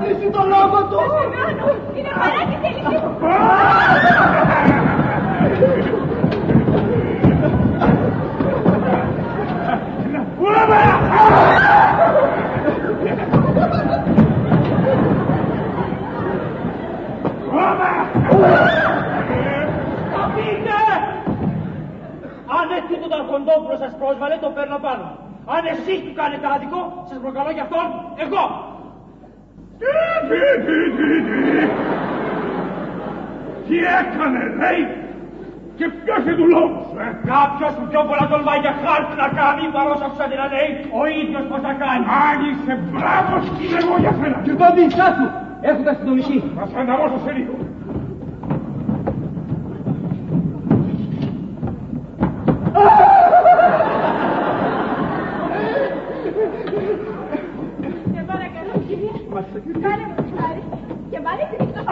κλείσει το λόγο του. Είναι παράκι τελική. Αν έτσι τον Αρχοντόπουλο σας πρόσβαλε, το παίρνω πάνω. Αν εσείς του κάνετε άδικο, σας προκαλώ για αυτόν, εγώ. Τι έκανε, λέει, και ποιος είναι του λόγου σου, Κάποιος που πιο πολλά τολμάει για χάρτη να κάνει, παρός άκουσα να λέει, ο ίδιος πώς θα κάνει. Αν είσαι μπράβος, είναι εγώ για σένα. Κυρκόβη, στάσου, έχοντα την ονυχή. Θα σε αναμώσω σε λίγο. Σε παρακαλώ, κύριε. Κάνε μου τη χάρη και βάλε την εκτός.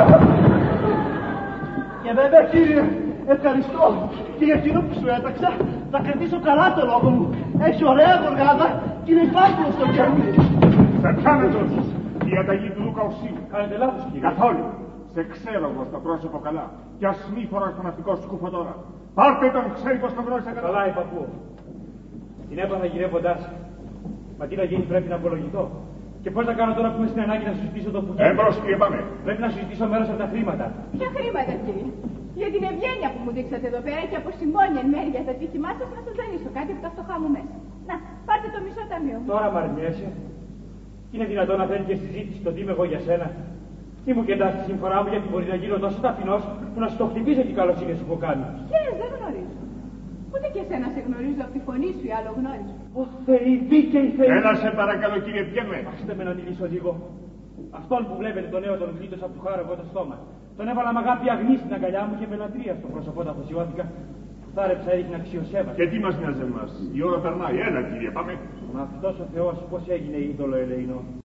Και βέβαια, κύριε, ευχαριστώ. Και για εκείνο που σου έταξα, θα κρατήσω καλά το λόγο μου. Έχει ωραία γοργάδα και είναι υπάκουο στο κέρδη. Σε πιάνετε όσους. Η αταγή του Λούκα Οσίου. Κάνετε λάθος, κύριε. Καθόλου. Σε ξέρω εγώ στο πρόσωπο καλά. Κι ας μη φοράς το ναυτικό σου σκούφο τώρα. Πάρτε τον, ξέρει πως τον γνώρισα καλά. Καλά, υπακούω. Την έπαθα γυρεύοντάς. Μα τι να γίνει, πρέπει να απολογηθώ. Και πώς να κάνω τώρα που είμαι στην ανάγκη να σου ζητήσω το πουκί. Εμπρός, κύριε, πάμε. Πρέπει να σου ζητήσω μέρος από τα χρήματα. Ποια χρήματα, κύριε? Για την ευγένεια που μου δείξατε εδώ πέρα και από συμπόνια εν μέρει για τα τύχημά σας να σας δανείσω κάτι από τα φτωχά μου μέσα. Να, πάρτε το μισό ταμείο μου. Τώρα μ' αρνιέσαι. Είναι δυνατόν να θέλει και συζήτηση το τι είμαι εγώ για σένα. Τι μου κεντάς τη συμφορά μου, γιατί μπορεί να γίνω τόσο ταπεινός που να σου το χτυπήσω την καλοσύνη σου που κάνω. Κύριε, δεν γνωρίζω. Ούτε και εσένα σε γνωρίζω από τη φωνή σου ή άλλο γνώριζω. Ω Θεή, δίκαιη Θεή. Έλα σε παρακαλώ, κύριε, πιέμε. Αφήστε με να μιλήσω λίγο. Αυτόν που βλέπετε τον νέο τον γλίτωσα από του χάρου εγώ το στόμα. Τον έβαλα με αγάπη αγνή στην αγκαλιά μου και με λατρεία στο πρόσωπό του αφοσιώθηκα. Θάρεψα, έδειχνα αξιοσέβαστα. Και τι μας νοιάζει εμάς. Η ώρα περνάει. Έλα, κύριε, πάμε. Μα αυτός ο Θεός πώς έγινε είδωλο ελεεινό.